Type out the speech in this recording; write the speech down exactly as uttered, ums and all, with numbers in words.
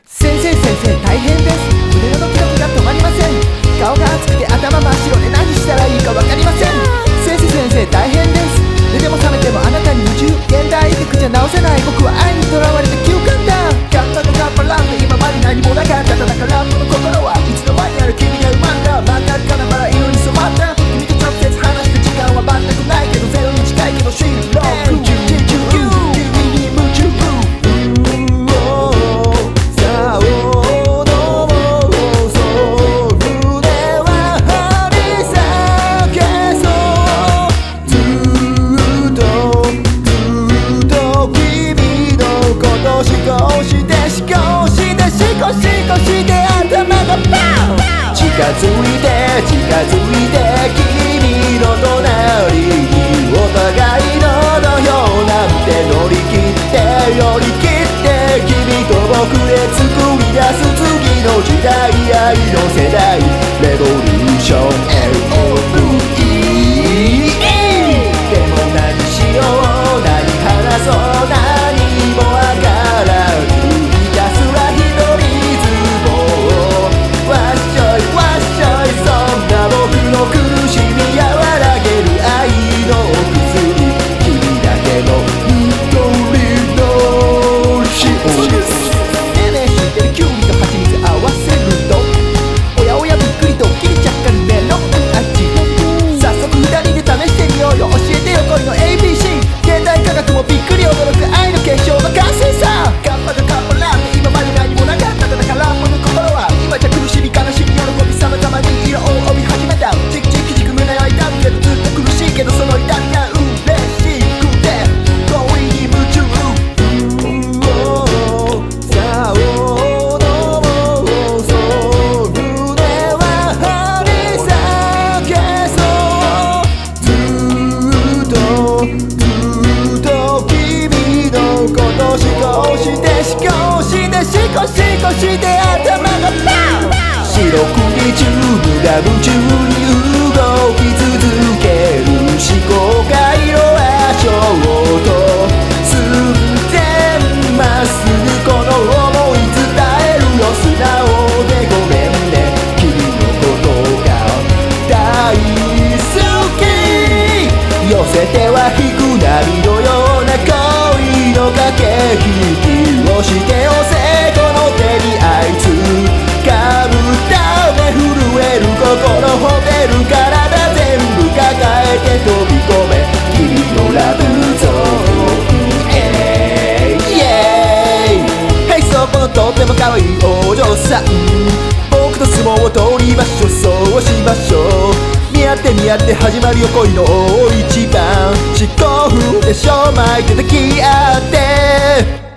先生先生大変です。胸のドキドキが止まりません。顔が熱くて頭真っ白で何したらいいか分かりません。先生先生大変です。寝ても覚めてもあなたに夢中。現代医学じゃ治せない僕は愛にとらわれて休館だ。ガンバのガンバランド今まで何もなかった。ただ空っぽの心はいつの間にある君が生まれた。真っ赤っかなバラ色に染まった。君と直接話して時間は全くないけどゼロに近いけどシーロック少しで頭がパン近づいて近づいて君の隣にお互いの土俵なんて乗り切って寄り切って君と僕で作り出す次の時代愛の世代レボリューション エルオーブイ でも何しよう何話そう何もわからず少しで頭がパン白黒チューブが夢中に動き続ける思考回路はショート寸前まっすぐこの想い伝えるよ素直でごめんね君のことが大好き寄せては引く波のような恋の駆け引きをしてよせ心ホテル体全部抱えて飛び込め君のラブゾーンへイエーイ、hey、そこのとっても可愛いお嬢さん僕と相撲を取りましょうそうしましょう見合って見合って始まるよ恋の大一番四股踏んでしょ巻いて抱き合って